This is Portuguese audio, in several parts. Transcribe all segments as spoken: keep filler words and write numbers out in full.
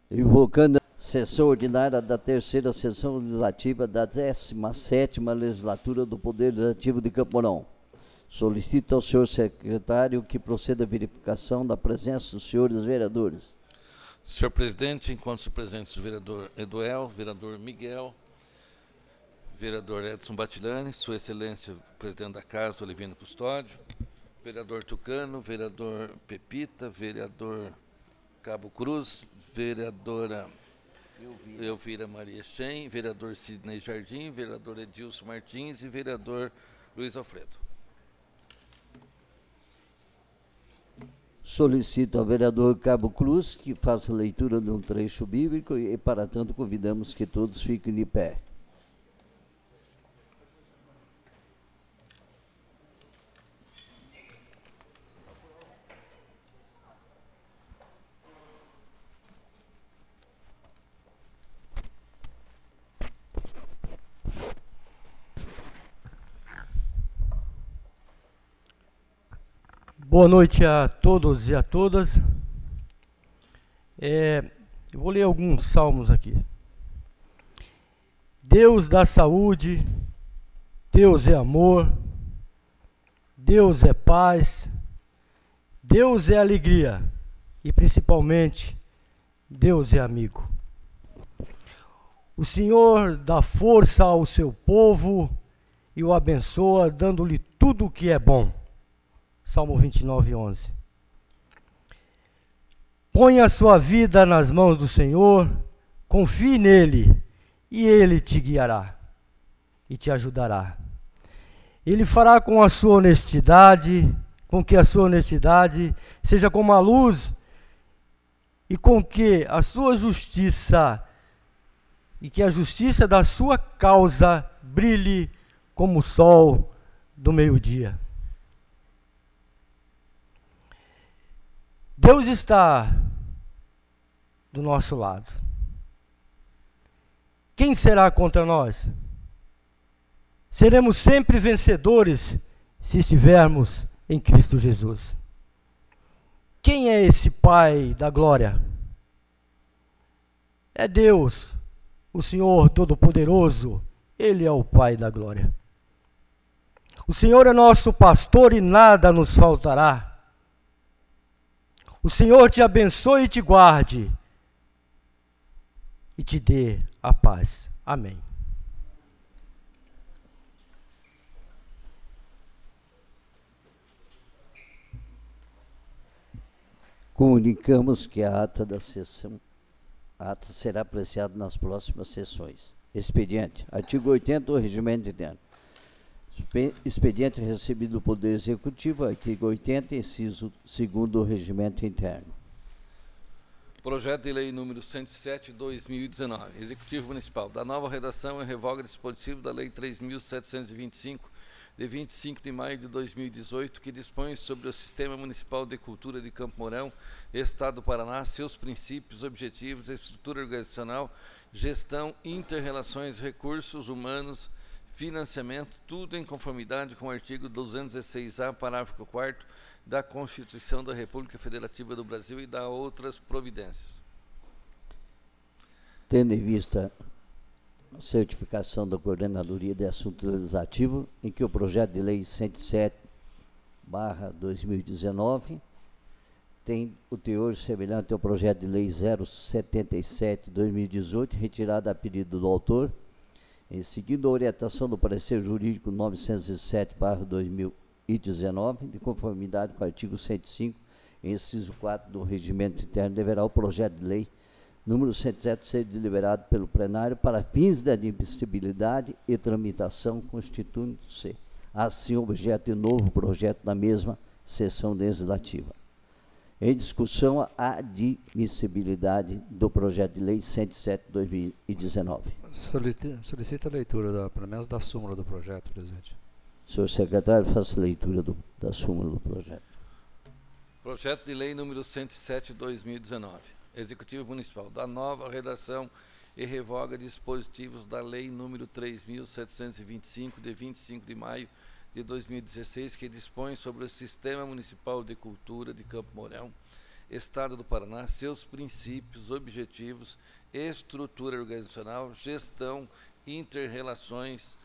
Invocando a sessão ordinária da terceira sessão legislativa da décima sétima legislatura do Poder Legislativo de Campo Mourão. Solicito ao senhor secretário que proceda à verificação da presença dos senhores vereadores. Senhor presidente, encontram-se presentes o vereador Eduel, vereador Miguel, vereador Edson Batilani, sua excelência presidente da casa, Olivino Custódio, vereador Tucano, vereador Pepita, vereador Cabo Cruz, vereadora Elvira, Elvira Maria Shen, vereador Sidney Jardim, vereador Edilson Martins e vereador Luiz Alfredo. Solicito ao vereador Cabo Cruz que faça a leitura de um trecho bíblico e, para tanto, convidamos que todos fiquem de pé. Boa noite a todos e a todas. É, eu vou ler alguns salmos aqui. Deus dá saúde, Deus é amor, Deus é paz, Deus é alegria e, principalmente, Deus é amigo. O Senhor dá força ao seu povo e o abençoa, dando-lhe tudo o que é bom. Salmo vinte e nove, onze. Põe a sua vida nas mãos do Senhor, confie nele, e ele te guiará e te ajudará. Ele fará com a sua honestidade, com que a sua honestidade seja como a luz, e com que a sua justiça, e que a justiça da sua causa brilhe como o sol do meio-dia. Deus está do nosso lado. Quem será contra nós? Seremos sempre vencedores se estivermos em Cristo Jesus. Quem é esse Pai da glória? É Deus, o Senhor Todo-Poderoso. Ele é o Pai da glória. O Senhor é nosso pastor e nada nos faltará. O Senhor te abençoe e te guarde e te dê a paz. Amém. Comunicamos que a ata da sessão, a ata será apreciada nas próximas sessões. Expediente. Artigo oitenta do Regimento Interno. Expediente recebido do Poder Executivo, artigo oitenta, inciso segundo do Regimento Interno. Projeto de Lei número cento e sete, dois mil e dezenove. Executivo Municipal. Da nova redação e revoga dispositivo da Lei três mil setecentos e vinte e cinco, de vinte e cinco de maio de dois mil e dezoito, que dispõe sobre o Sistema Municipal de Cultura de Campo Mourão, Estado do Paraná, seus princípios, objetivos, estrutura organizacional, gestão, inter-relações, recursos humanos, financiamento, tudo em conformidade com o artigo duzentos e seis A, parágrafo quarto da Constituição da República Federativa do Brasil e da outras providências. Tendo em vista a certificação da Coordenadoria de Assuntos Legislativos, em que o projeto de lei cento e sete barra dois mil e dezenove tem o teor semelhante ao projeto de lei zero setenta e sete, dois mil e dezoito, retirado a pedido do autor, em seguida a orientação do parecer jurídico novecentos e sete barra dois mil e dezenove, de conformidade com o artigo cento e cinco, inciso quatro do Regimento Interno, deverá o projeto de lei número cento e sete ser deliberado pelo plenário para fins de admissibilidade e tramitação, constituindo-se assim objeto de novo projeto na mesma sessão legislativa. Em discussão, a admissibilidade do projeto de lei cento e sete barra dois mil e dezenove. Solicita, solicita a leitura, da, pelo menos da súmula do projeto, presidente. Senhor secretário, faça a leitura do, da súmula do projeto. Projeto de lei número cento e sete barra dois mil e dezenove. Executivo Municipal. Da nova redação e revoga dispositivos da lei número três mil setecentos e vinte e cinco, de vinte e cinco de maio de dois mil e dezesseis, que dispõe sobre o Sistema Municipal de Cultura de Campo Mourão, Estado do Paraná, seus princípios, objetivos, estrutura organizacional, gestão, interrelações,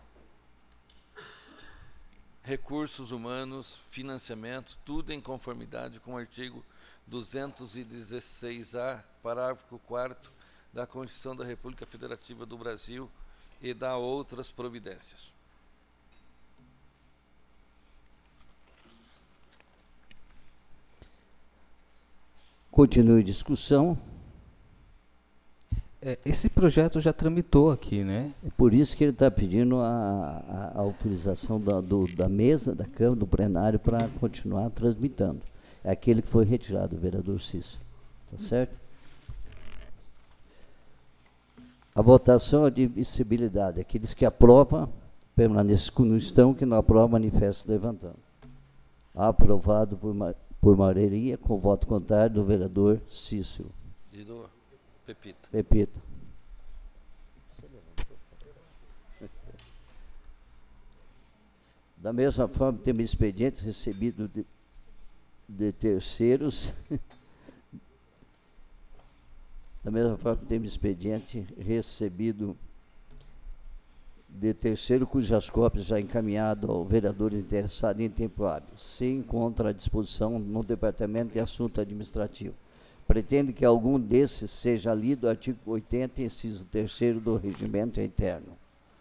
recursos humanos, financiamento, tudo em conformidade com o artigo duzentos e dezesseis A, parágrafo quarto da Constituição da República Federativa do Brasil e da outras providências. Continue a discussão. É, esse projeto já tramitou aqui, né? É por isso que ele está pedindo a, a, a autorização da, do, da mesa, da Câmara, do plenário, para continuar transmitando. É aquele que foi retirado, o vereador Cícero. Tá certo? A votação é de admissibilidade. Aqueles que aprovam, permaneçam como estão, que não aprovam, manifestam levantando. Aprovado por, por maioria, com voto contrário do vereador Cícero. E do Pepita. Pepita. Da mesma forma, temos expediente recebido de, de terceiros. Da mesma forma, temos expediente recebido de terceiro, cujas cópias já encaminhado ao vereador interessado em tempo hábil. Se encontra à disposição no Departamento de Assunto Administrativo. Pretende que algum desses seja lido o artigo oitenta, inciso terceiro do Regimento Interno.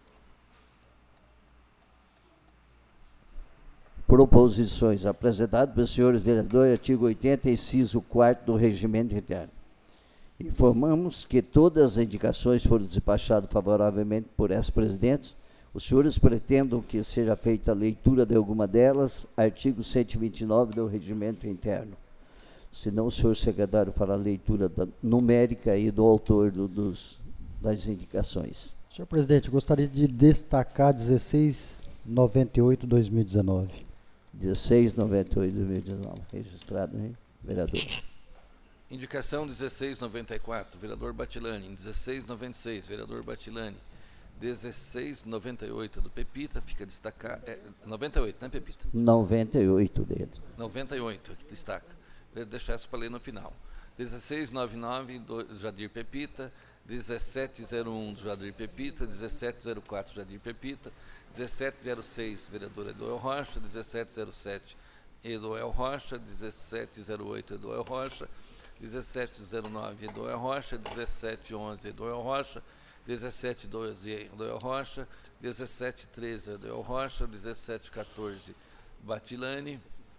Proposições apresentadas pelos senhores vereadores, artigo oitenta, inciso quarto do Regimento Interno. Informamos que todas as indicações foram despachadas favoravelmente por ex-presidentes. Os senhores pretendam que seja feita a leitura de alguma delas, artigo cento e vinte e nove do Regimento Interno. Senão o senhor secretário fará a leitura da numérica e do autor do, dos, das indicações. Senhor presidente, gostaria de destacar dezesseis noventa e oito de dois mil e dezenove. dezesseis noventa e oito de dois mil e dezenove. Registrado, hein, vereador? Indicação dezesseis noventa e quatro, vereador Batilani. dezesseis noventa e seis, vereador Batilani. dezesseis noventa e oito do Pepita, fica destacado. É, noventa e oito, né, Pepita? noventa e oito dele. noventa e oito, aqui destaca. Vou deixar isso para ler no final. dezesseis noventa e nove do Jadir Pepita. dezessete zero um do Jadir Pepita. dezessete zero quatro do Jadir Pepita. dezessete zero seis, vereador Eduel Rocha. dezessete zero sete, Eduel Rocha. dezessete zero oito, Eduel Rocha. dezessete zero nove, Eduel Rocha. dezessete onze, Eduel Rocha. dezessete doze, Eduel Rocha. dezessete treze, Eduel Rocha. dezessete quatorze, Batilani.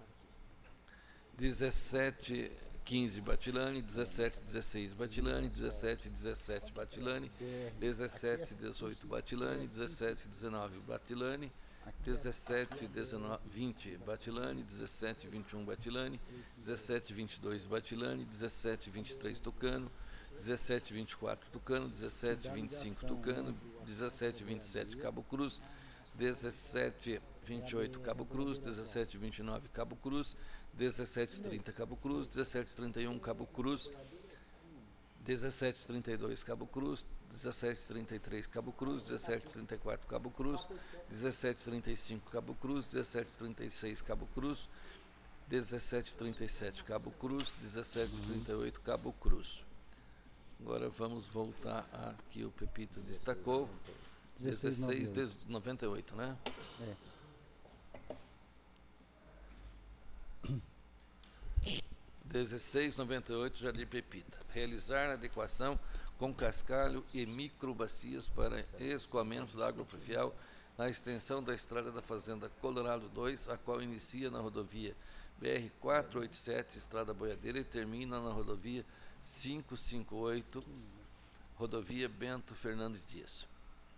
dezessete quinze, Batilani. dezessete dezesseis, Batilani. dezessete dezessete, Batilani. dezessete dezoito, Batilani. dezessete dezenove, Batilani. dezessete dezenove, vinte, Batilani. dezessete vinte e um, Batilani. dezessete vinte e dois, Batilani. dezessete vinte e três, Tucano. dezessete vinte e quatro, Tucano. dezessete vinte e cinco, Tucano. dezessete vinte e sete, Cabo Cruz. dezessete vinte e oito, Cabo Cruz. dezessete vinte e nove, Cabo Cruz. dezessete trinta, Cabo Cruz. dezessete trinta e um, Cabo Cruz. dezessete trinta e dois, Cabo Cruz. dezessete trinta e três, Cabo Cruz. dezessete trinta e quatro, Cabo Cruz. dezessete trinta e cinco, Cabo Cruz. dezessete trinta e seis, Cabo Cruz. dezessete trinta e sete, Cabo Cruz. dezessete trinta e oito, Cabo Cruz. Agora vamos voltar aqui, o Pepita destacou. dezesseis noventa e oito, né? É. dezesseis noventa e oito, Jadir Pepita. Realizar adequação com cascalho e microbacias para escoamento da água pluvial na extensão da estrada da Fazenda Colorado dois, a qual inicia na rodovia B R quatrocentos e oitenta e sete, Estrada Boiadeira, e termina na rodovia quinhentos e cinquenta e oito, rodovia Bento Fernandes Dias.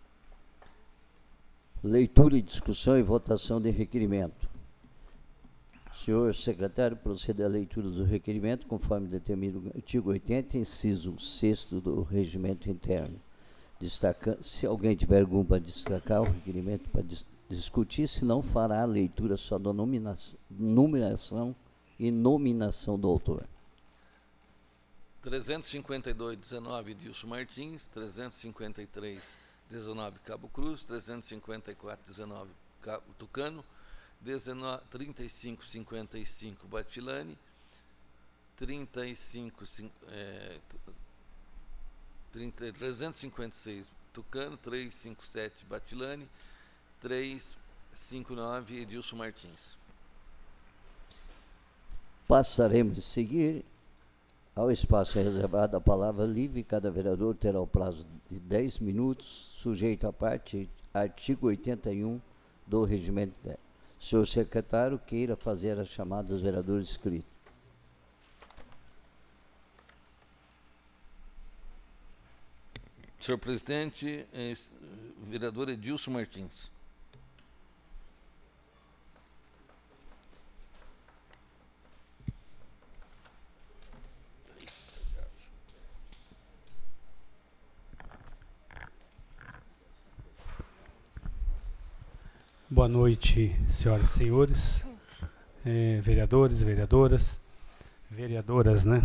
Leitura e discussão e votação de requerimento. Senhor secretário, proceda à leitura do requerimento, conforme determina o artigo oitenta, inciso sexto do Regimento Interno. Destaca, se alguém tiver algum para destacar o requerimento para dis, discutir, se não fará a leitura só da nominação, numeração e nominação do autor. trezentos e cinquenta e dois, dezenove, Dilson Martins. trezentos e cinquenta e três, dezenove, Cabo Cruz. trezentos e cinquenta e quatro, dezenove, Cabo, Tucano. trinta e cinco, cinquenta e cinco, Batilani. trinta e cinco, é, trinta, trezentos e cinquenta e seis Tucano, trezentos e cinquenta e sete Batilane, trezentos e cinquenta e nove Edilson Martins. Passaremos a seguir ao espaço reservado à palavra livre. Cada vereador terá o prazo de dez minutos, sujeito à parte artigo oitenta e um do Regimento Interno. Senhor secretário, queira fazer a chamada dos vereadores inscritos. Senhor presidente, é, vereador Edilson Martins. Boa noite, senhoras e senhores, é, vereadores, vereadoras, vereadoras, né?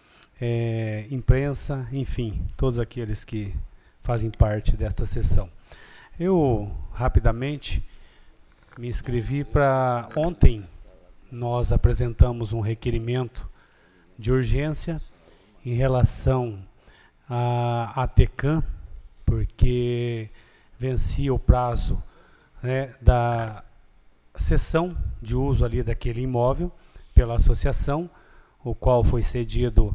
É, imprensa, enfim, todos aqueles que fazem parte desta sessão. Eu, rapidamente, me inscrevi para... Ontem, nós apresentamos um requerimento de urgência em relação à ATECAM, porque vencia o prazo, né, da cessão de uso ali daquele imóvel pela associação, o qual foi cedido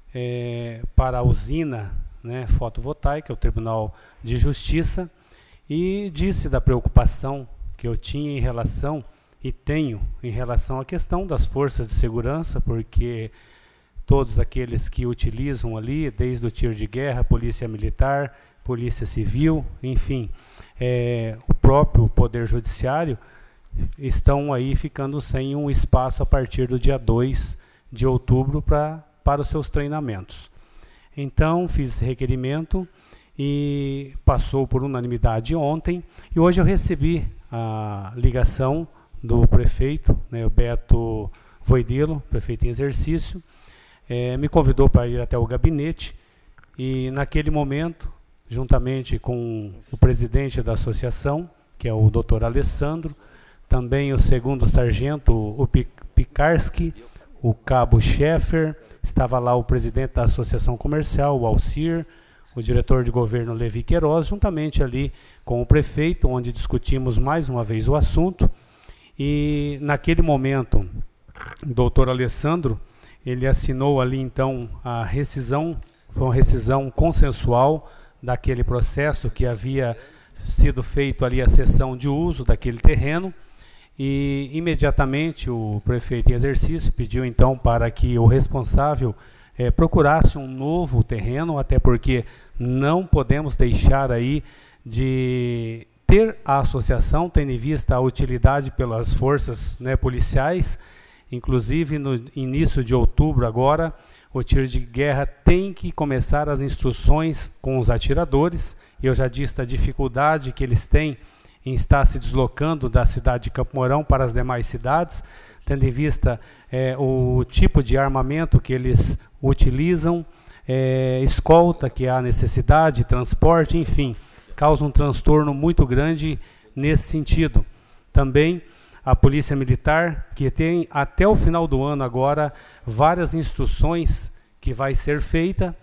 é, para a usina, né, fotovoltaica, o Tribunal de Justiça, e disse da preocupação que eu tinha em relação, e tenho em relação à questão das forças de segurança, porque todos aqueles que utilizam ali, desde o tiro de guerra, polícia militar, polícia civil, enfim, é, o próprio Poder Judiciário, estão aí ficando sem um espaço a partir do dia dois de outubro pra, para os seus treinamentos. Então, fiz esse requerimento e passou por unanimidade ontem, e hoje eu recebi a ligação do prefeito, né, o Beto Voidelo, prefeito em exercício, é, me convidou para ir até o gabinete, e naquele momento, juntamente com o presidente da associação, que é o doutor Alessandro, também o segundo sargento, o Pikarski, o cabo Scheffer, estava lá o presidente da associação comercial, o Alcir, o diretor de governo Levi Queiroz, juntamente ali com o prefeito, onde discutimos mais uma vez o assunto. E naquele momento, o doutor Alessandro, ele assinou ali então a rescisão, foi uma rescisão consensual daquele processo que havia sido feito ali a cessão de uso daquele terreno, e imediatamente o prefeito em exercício pediu então para que o responsável eh, procurasse um novo terreno, até porque não podemos deixar aí de ter a associação, tendo em vista a utilidade pelas forças, né, policiais. Inclusive no início de outubro agora, o tiro de guerra tem que começar as instruções com os atiradores. Eu já disse a dificuldade que eles têm em estar se deslocando da cidade de Campo Mourão para as demais cidades, tendo em vista é, o tipo de armamento que eles utilizam, é, escolta que há necessidade, transporte, enfim, causa um transtorno muito grande nesse sentido. Também a Polícia Militar, que tem até o final do ano agora várias instruções que vai ser feita.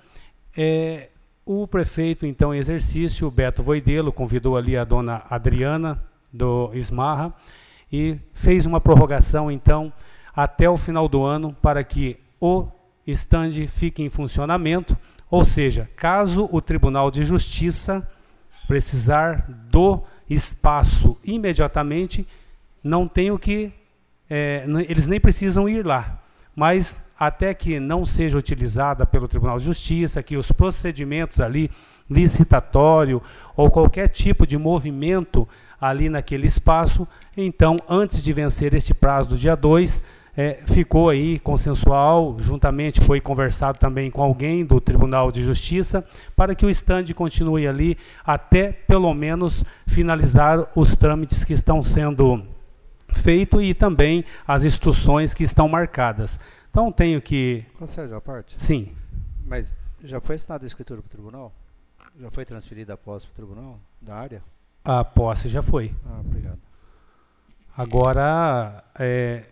É, o prefeito, então, em exercício, o Beto Voidelo, convidou ali a dona Adriana, do Ismarra, e fez uma prorrogação, então, até o final do ano, para que o estande fique em funcionamento, ou seja, caso o Tribunal de Justiça precisar do espaço imediatamente, não tem o que, é, eles nem precisam ir lá, mas até que não seja utilizada pelo Tribunal de Justiça, que os procedimentos ali, licitatório ou qualquer tipo de movimento ali naquele espaço, então, antes de vencer este prazo do dia dois, é, ficou aí consensual, juntamente foi conversado também com alguém do Tribunal de Justiça, para que o estande continue ali até, pelo menos, finalizar os trâmites que estão sendo feitos e também as instruções que estão marcadas. Então, tenho que... Conselho à parte? Sim. Mas já foi assinada a escritura para o tribunal? Já foi transferida a posse para o tribunal da área? A posse já foi. Ah, obrigado. Agora, é,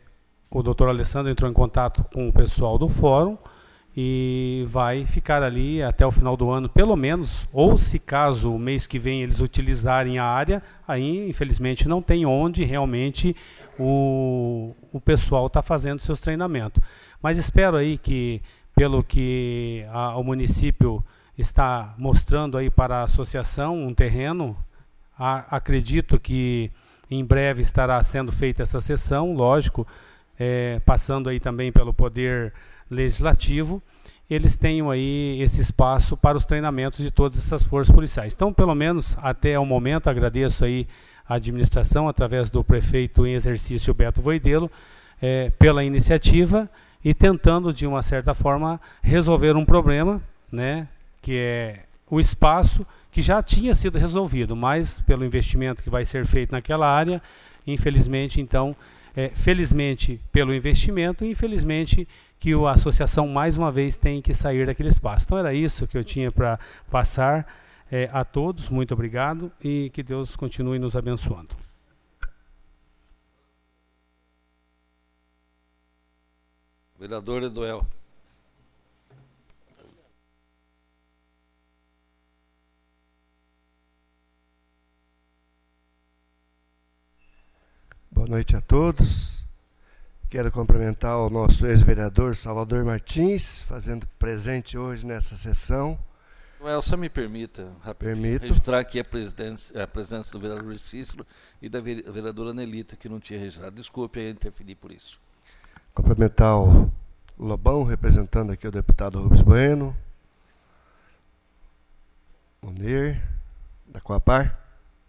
o doutor Alessandro entrou em contato com o pessoal do fórum e vai ficar ali até o final do ano, pelo menos, ou se caso o mês que vem eles utilizarem a área, aí infelizmente não tem onde realmente o, o pessoal está fazendo seus treinamentos. Mas espero aí que, pelo que a, o município está mostrando aí para a associação um terreno, a, acredito que em breve estará sendo feita essa sessão, lógico, é, passando aí também pelo Poder Legislativo, eles tenham aí esse espaço para os treinamentos de todas essas forças policiais. Então, pelo menos até o momento, agradeço aí a administração, através do prefeito em exercício Beto Voidelo, é, pela iniciativa e tentando, de uma certa forma, resolver um problema, né, que é o espaço que já tinha sido resolvido, mas pelo investimento que vai ser feito naquela área, infelizmente, então, é, felizmente pelo investimento e infelizmente que a associação mais uma vez tem que sair daquele espaço. Então era isso que eu tinha para passar é, a todos. Muito obrigado e que Deus continue nos abençoando. Vereador Eduel. Boa noite a todos. Quero cumprimentar o nosso ex-vereador Salvador Martins, fazendo presente hoje nessa sessão. Well, só me permita, rapidinho, Permito. registrar aqui a presidência, a presença do vereador Cícero e da vereadora Nelita, que não tinha registrado. Desculpe aí interferir por isso. Cumprimentar o Lobão, representando aqui o deputado Rubens Bueno, o Nir, da Coapar.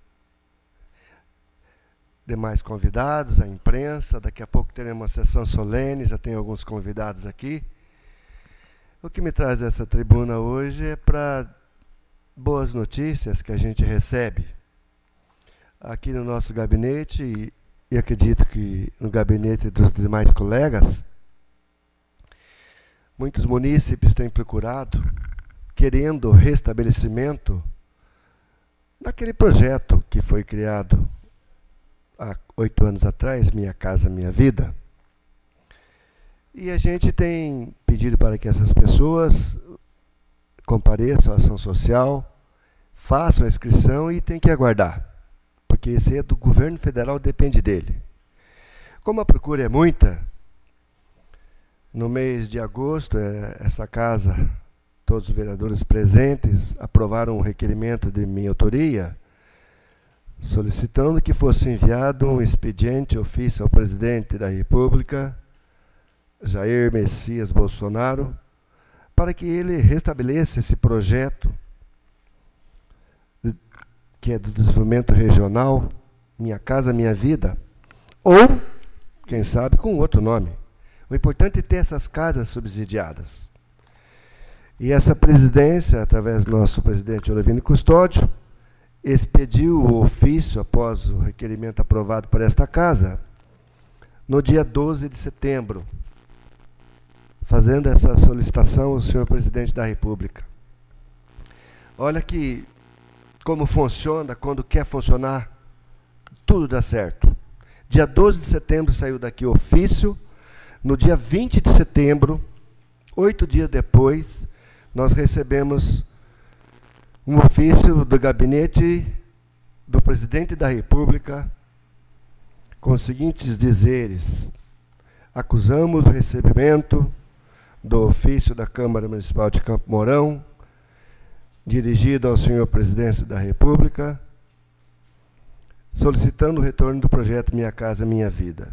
Demais convidados, a imprensa, daqui a pouco teremos uma sessão solene, já tem alguns convidados aqui. O que me traz essa tribuna hoje é para boas notícias que a gente recebe aqui no nosso gabinete e, e acredito que no gabinete dos demais colegas. Muitos munícipes têm procurado, querendo restabelecimento daquele projeto que foi criado há oito anos atrás, Minha Casa Minha Vida. E a gente tem pedido para que essas pessoas compareçam à ação social, façam a inscrição e tem que aguardar, porque esse é do governo federal, depende dele. Como a procura é muita, no mês de agosto, essa casa, todos os vereadores presentes, aprovaram um requerimento de minha autoria, solicitando que fosse enviado um expediente ofício ao presidente da República, Jair Messias Bolsonaro, para que ele restabeleça esse projeto de, que é do desenvolvimento regional, Minha Casa Minha Vida, ou, quem sabe, com outro nome. O importante é ter essas casas subsidiadas. E essa presidência, através do nosso presidente Olivino Custódio, expediu o ofício, após o requerimento aprovado por esta casa, no dia doze de setembro, fazendo essa solicitação ao senhor presidente da República. Olha que como funciona, quando quer funcionar, tudo dá certo. Dia doze de setembro saiu daqui o ofício, no dia vinte de setembro, oito dias depois, nós recebemos um ofício do gabinete do presidente da República com os seguintes dizeres: acusamos o recebimento do ofício da Câmara Municipal de Campo Mourão, dirigido ao senhor presidente da República, solicitando o retorno do projeto Minha Casa Minha Vida.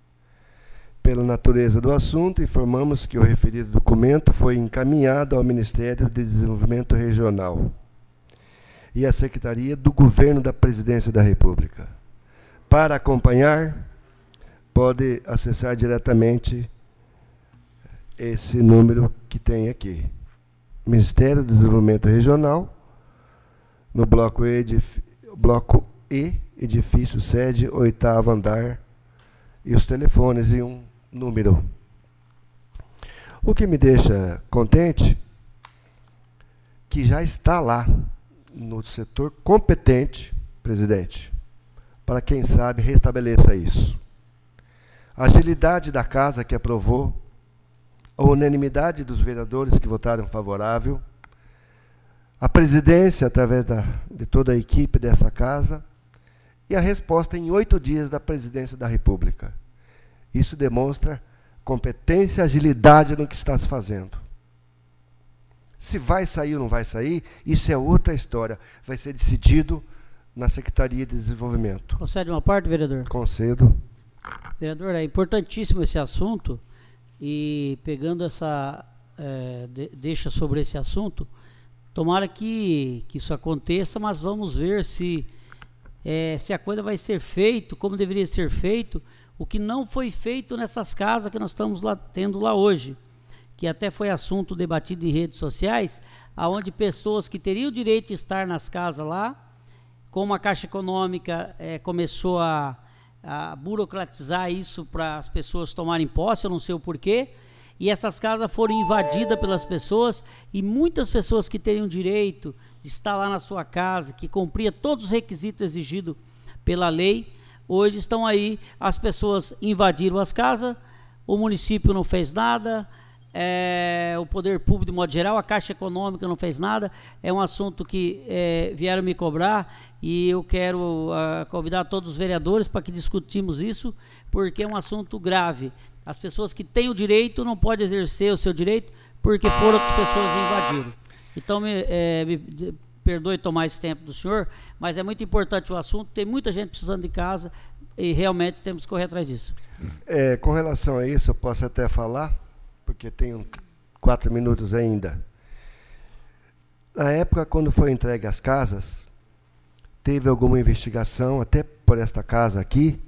Pela natureza do assunto, informamos que o referido documento foi encaminhado ao Ministério de Desenvolvimento Regional e à Secretaria do Governo da Presidência da República. Para acompanhar, pode acessar diretamente esse número que tem aqui. Ministério do Desenvolvimento Regional, no bloco E, edif bloco E edifício sede, oitavo andar, e os telefones e um número. O que me deixa contente, que já está lá, no setor competente, presidente, para quem sabe restabeleça isso. a agilidade da casa que aprovou, a unanimidade dos vereadores que votaram favorável, a presidência, através da, de toda a equipe dessa casa, e a resposta em oito dias da presidência da República. Isso demonstra competência e agilidade no que está se fazendo. Se vai sair ou não vai sair, isso é outra história. Vai ser decidido na Secretaria de Desenvolvimento. Concede uma parte, vereador? Concedo. Vereador, é importantíssimo esse assunto, e pegando essa é, de, deixa sobre esse assunto, tomara que, que isso aconteça, mas vamos ver se, é, se a coisa vai ser feita como deveria ser feito, o que não foi feito nessas casas que nós estamos lá, tendo lá hoje, que até foi assunto debatido em redes sociais, aonde pessoas que teriam o direito de estar nas casas lá, como a Caixa Econômica é, começou a a burocratizar isso para as pessoas tomarem posse, eu não sei o porquê, e essas casas foram invadidas pelas pessoas, e muitas pessoas que teriam direito de estar lá na sua casa, que cumpria todos os requisitos exigidos pela lei, hoje estão aí, as pessoas invadiram as casas, o município não fez nada, é, o poder público de modo geral, a Caixa Econômica não fez nada. É um assunto que é, vieram me cobrar, e eu quero uh, convidar todos os vereadores para que discutimos isso, porque é um assunto grave. As pessoas que têm o direito não podem exercer o seu direito porque foram outras pessoas que invadiram. Então, me, é, me perdoe tomar esse tempo do senhor, mas é muito importante o assunto, tem muita gente precisando de casa e realmente temos que correr atrás disso. É, com relação a isso, eu posso até falar, porque tenho quatro minutos ainda. Na época, quando foi entregue as casas, teve alguma investigação, até por esta casa aqui,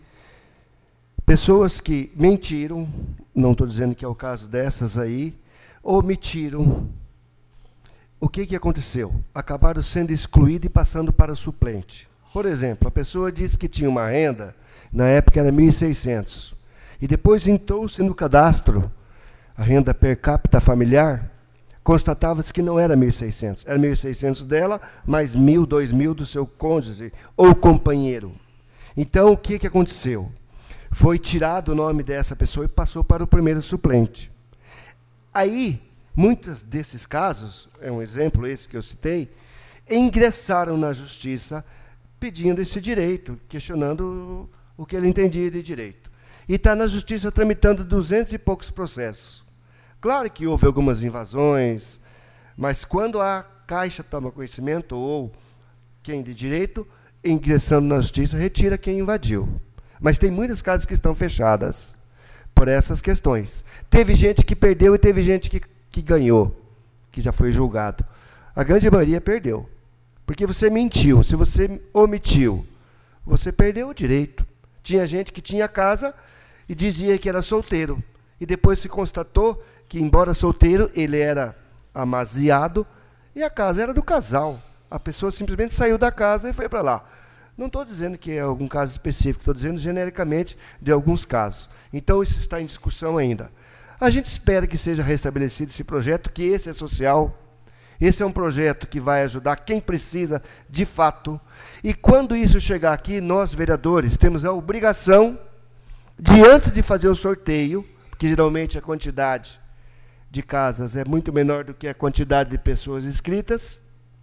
pessoas que mentiram, não estou dizendo que é o caso dessas aí, omitiram. O que, que aconteceu? Acabaram sendo excluídos e passando para suplente. Por exemplo, a pessoa disse que tinha uma renda, na época era mil e seiscentos, e depois entrou-se no cadastro, a renda per capita familiar, constatava-se que não era mil e seiscentos, era mil e seiscentos dela, mais mil, dois mil do seu cônjuge ou companheiro. Então, o que, que aconteceu? Foi tirado o nome dessa pessoa e passou para o primeiro suplente. Aí, muitos desses casos, é um exemplo esse que eu citei, ingressaram na justiça pedindo esse direito, questionando o que ele entendia de direito. E está na justiça tramitando duzentos e poucos processos. Claro que houve algumas invasões, mas quando a Caixa toma conhecimento, ou quem de direito, ingressando na justiça, retira quem invadiu. Mas tem muitas casas que estão fechadas por essas questões. Teve gente que perdeu e teve gente que, que ganhou, que já foi julgado. A grande maioria perdeu, porque você mentiu, se você omitiu, você perdeu o direito. Tinha gente que tinha casa e dizia que era solteiro, e depois se constatou que, embora solteiro, ele era amaziado, e a casa era do casal. A pessoa simplesmente saiu da casa e foi para lá. Não estou dizendo que é algum caso específico, estou dizendo genericamente de alguns casos. Então, isso está em discussão ainda. A gente espera que seja restabelecido esse projeto, que esse é social. Esse é um projeto que vai ajudar quem precisa de fato. E quando isso chegar aqui, nós, vereadores, temos a obrigação de, antes de fazer o sorteio, porque geralmente a quantidade de casas é muito menor do que a quantidade de pessoas inscritas,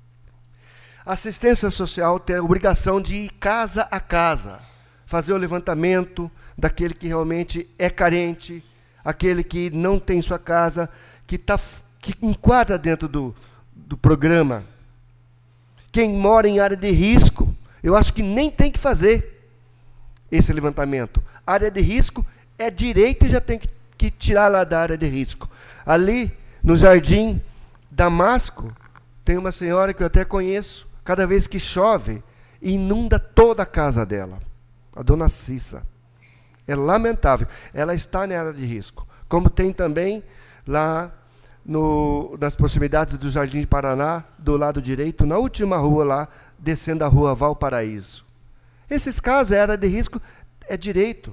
a assistência social tem a obrigação de ir casa a casa, fazer o levantamento daquele que realmente é carente, aquele que não tem sua casa, que, tá, que enquadra dentro do, do programa. Quem mora em área de risco, eu acho que nem tem que fazer esse levantamento. Área de risco é direito e já tem que, que tirar lá da área de risco. Ali, no Jardim Damasco, tem uma senhora que eu até conheço, cada vez que chove, inunda toda a casa dela. A dona Cissa. É lamentável. Ela está na área de risco. Como tem também lá no, nas proximidades do Jardim de Paraná, do lado direito, na última rua lá, descendo a rua Valparaíso. Esses casos, a área de risco é direito.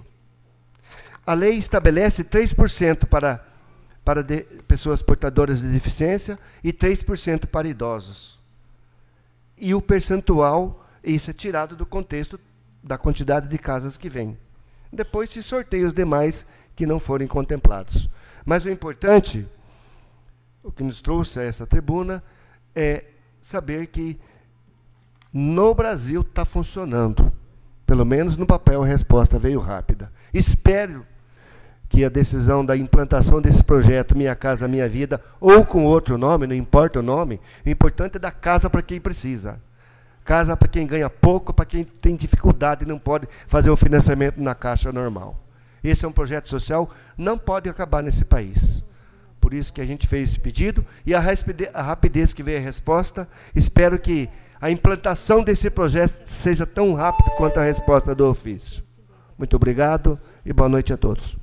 A lei estabelece três por cento para, para de, pessoas portadoras de deficiência e três por cento para idosos. E o percentual, isso é tirado do contexto da quantidade de casas que vem. Depois se sorteia os demais que não forem contemplados. Mas o importante, o que nos trouxe a essa tribuna, é saber que no Brasil está funcionando. Pelo menos no papel a resposta veio rápida. Espero que a decisão da implantação desse projeto Minha Casa Minha Vida, ou com outro nome, não importa o nome, o importante é dar casa para quem precisa. Casa para quem ganha pouco, para quem tem dificuldade e não pode fazer o financiamento na caixa normal. Esse é um projeto social, não pode acabar nesse país. Por isso que a gente fez esse pedido, e a rapidez, a rapidez que veio a resposta, espero que a implantação desse projeto seja tão rápido quanto a resposta do ofício. Muito obrigado e boa noite a todos.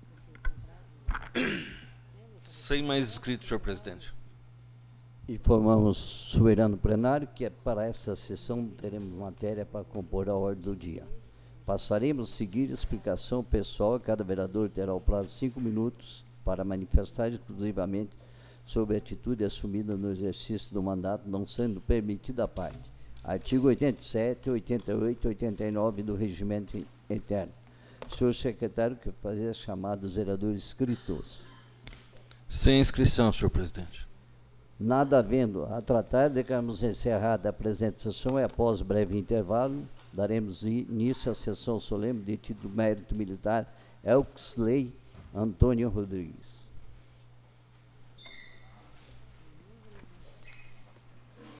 Sem mais inscritos, senhor presidente. Informamos soberano plenário que para essa sessão teremos matéria para compor a ordem do dia. Passaremos a seguir a explicação pessoal. Cada vereador terá o prazo de cinco minutos para manifestar exclusivamente sobre a atitude assumida no exercício do mandato, não sendo permitida a parte. Artigo oitenta e sete, oitenta e oito e oitenta e nove do Regimento Interno. Senhor secretário, que fazer a chamada dos vereadores inscritos. Sem inscrição, senhor presidente. Nada havendo a tratar, declaramos encerrada a presente sessão e, após breve intervalo, daremos início à sessão solene de título mérito militar Elxley Antônio Rodrigues.